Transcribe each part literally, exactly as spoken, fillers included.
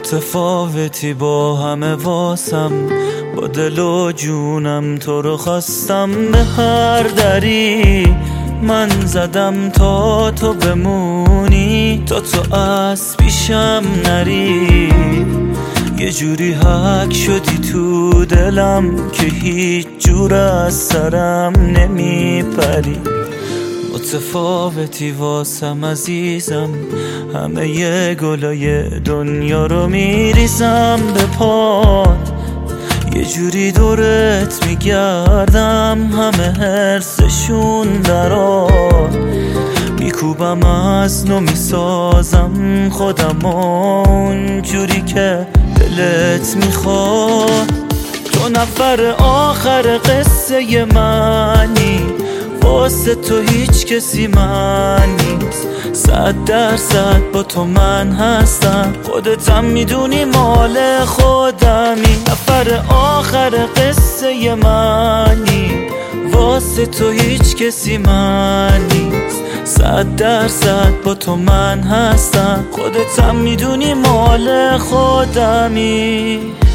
متفاوتی با همه واسم، با دل و جونم تو رو خواستم. به هر دری من زدم تا تو بمونی، تا تو از پیشم نری. یه جوری حک شدی تو دلم که هیچ جور از سرم نمیپری. متفاوتی واسم عزیزم، همه ی گلای دنیا رو میریزم به پات. یه جوری دورت میگردم، همه حرسشون درات. میکوبم از نو میسازم خودم اون جوری که دلت میخواد. تو نفر آخر قصه منی، واسه تو هیچ کسی من نیست. صد درصد با تو من هستم، خودتم میدونی مال خودمی. نفر آخر قصه منی، واسه تو هیچ کسی من نیست. صد درصد با تو من هستم، خودتم میدونی مال خودمی.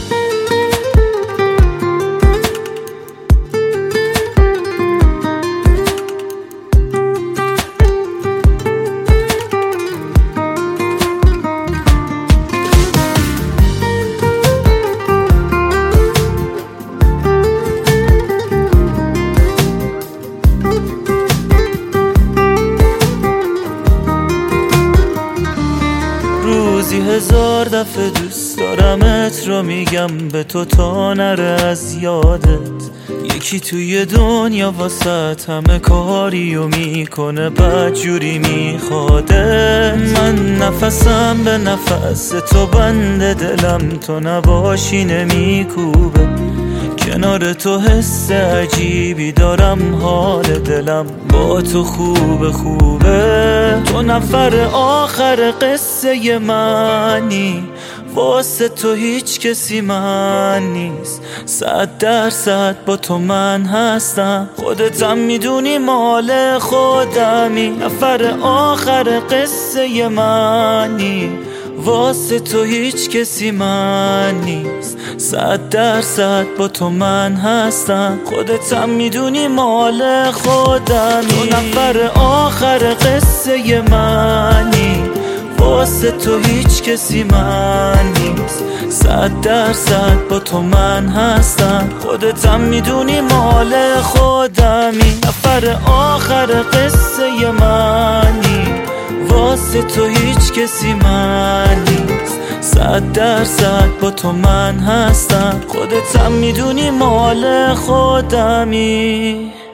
روزی هزار دفعه دوست دارمت رو میگم به تو تا نره از یادت. یکی توی دنیا واسه همه کاریو میکنه، بدجوری میخواده. من نفسم به نفس تو بنده، دلم تو نباشی نمیکوبه. کنار تو حس عجیبی دارم، حال دلم با تو خوبه خوبه. تو نفر آخر قصه منی، واسه تو هیچ کسی من نیست. صد درصد با تو من هستم، خودتم میدونی مال خودمی. نفر آخر قصه منی، واسه تو هیچ کسی من نیست. صد درصد با تو من هستم، خودتم میدونی مال خودمی. تو نفر آخر قصه منی، واسه تو هیچ کسی من نیست. صد درصد با تو من هستم، خودتم میدونی مال خودمی. نفر آخر قصه منی، واسه تو هیچ کسی من نیست. صد درصد با تو من هستم، خودتم میدونی مال خودمی.